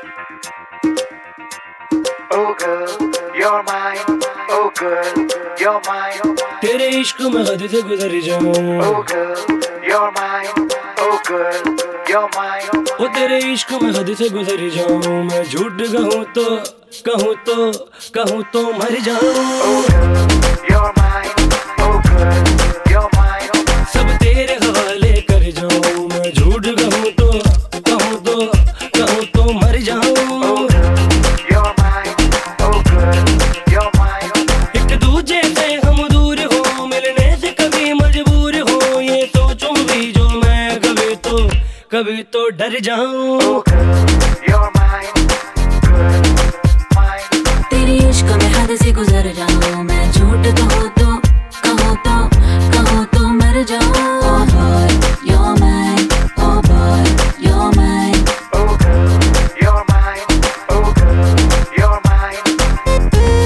Oh girl, you're mine. Oh girl, you're mine. तेरे इश्क में हद से गुजर जाऊं. Oh girl, you're mine. Oh girl, you're mine. ओ तेरे इश्क में हद से गुजर जाऊं. मैं झूठ कहूँ तो मर जाऊं. Oh girl, you're mine. Oh girl, you're mine. सब तेरे हवाले कर जाऊं. मैं झूठ कहूँ तो मर जाऊं. Oh girl, you're mine. Oh girl, you're mine. एक दूजे से हम दूर हो, मिलने से कभी मजबूर हो. ये सोचूं भी जो मैं कभी तो डर जाऊं. Oh girl, you're mine. Girl, mine. तेरी इश्क में हद से गुजर जाऊं. मैं झूठ कहूँ तो मर जाऊं. Oh boy, you're mine. Oh boy, you're mine. Oh girl, you're mine. Oh girl, you're mine.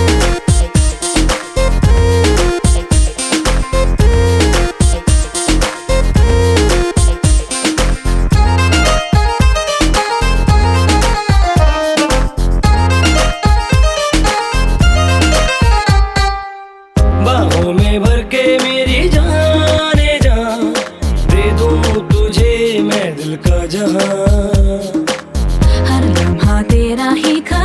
बाहों में भर के मेरी जाने जा, दे दूं तुझे मैं दिल का जहां. हर लम्हा तेरा ही